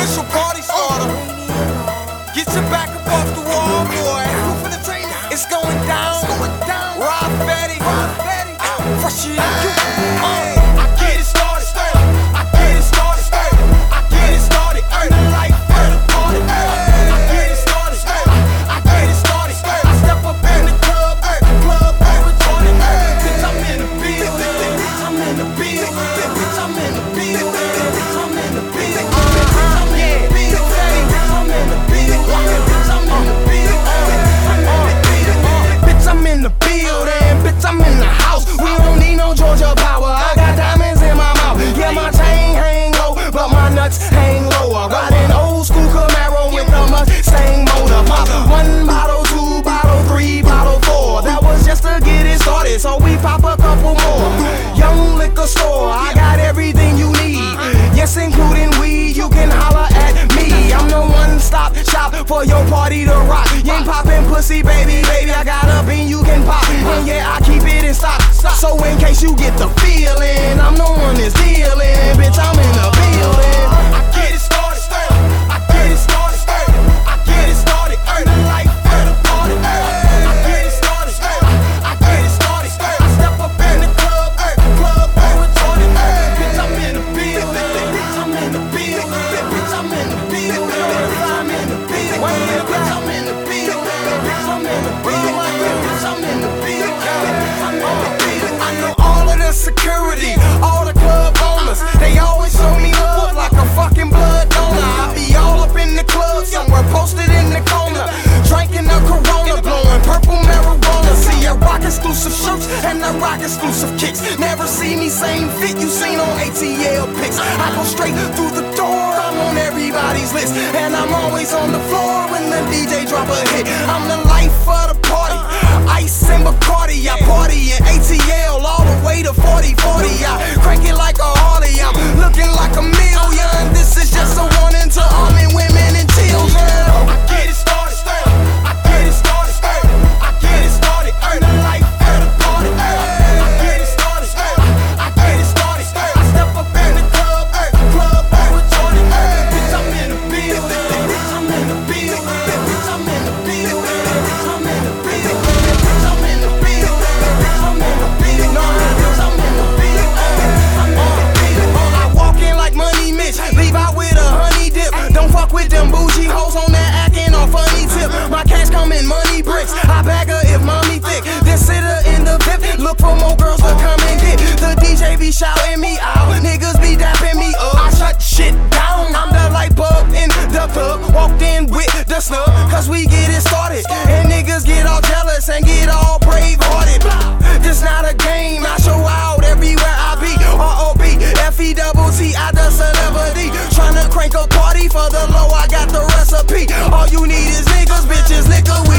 official party starter. Get your back up off the wall, boy. It's going down. Rob Fetty, fresher than you. I get it started. I get it started. I get it started. Earn the life for the party. I get it started. I get it started. I step up in the club retarded. Bitch, I'm in the building. Bitch, I'm in the building. Bitch, I'm in the building. Bitch, I'm in the building. I'm in the building. I'm in the building. Bitch, I'm in the building. Bitch, I'm in the building. Bitch, I'm in the house. We don't need no Georgia power. I got diamonds in my mouth. Yeah, my chain hang low, but my nuts hang lower. Riding old school Camaro with the Mustang motor. Pop 1 bottle, 2 bottle, 3 bottle, 4. That was just to get it started, so we pop a couple more. Young liquor store, I got everything you need. Yes, including weed. You can holler at me. I'm the one-stop shop for your party to rock. You ain't poppin' pussy, baby. I got a bean you can pop. And yeah, I keep it in stock. So in case you get the feeling, I'm the one that's dealing. Bitch, I'm in the building. I get it started. I get it started. I get it started. Earn the life for the party. I get it started. I get it started. I step up in the club retarded. Bitch, I'm in the building. Bitch, I'm in the building. Bitch, I'm in the building. I'm in the building. Bitch, I'm in the building. Bitch, I'm in the building. Bitch, I'm in the building. I know all of the security, all the club owners. They always show me love like a fucking blood donor. I be all up in the club, somewhere posted in the corner, drinking a Corona, blowing purple marijuana. See, I rock exclusive shirts and I rock exclusive kicks. Never see me same fit you seen on ATL pics. I go straight through the door, I'm on everybody's list, and I'm always on the floor when the DJ drop a hit. I'm the life of the party, ice and Bacardi. I party in ATL all the way to 40. I crank it like a Harley, I'm looking like a million. This is just a warning to all men, women, and children. I get it started. I get it started. I get it started. Earn the life for the party. I get it started. I get it started. I step up in the club retarded. Bitch, I'm in the building. Bitch, I'm in the building. Bitch, I'm in the building. Bitch, I'm in the building. Bitch, I'm in the building. Bitch, I'm in the building. Bitch, I'm in the building. I walk in like Money Mitch, leave out with a honey dip. Don't fuck with them bougie hoes on that acting on funny tip. My cash come in money bricks. I bag her if mommy thick. Then sit her in the VIP. Look for more girls to come and get. The DJ be shouting me out. Niggas be dapping me up. I shut shit down. I'm the light bulb in the club. Walked in with the snub, cause we get it started. And niggas get all jealous and get all brave-hearted. This not a game. I show out everywhere I be. R.O.B. F-E-double-T, I the celebrity. Tryna crank a party for the low, I got the recipe. All you need is niggas, bitches, liquor,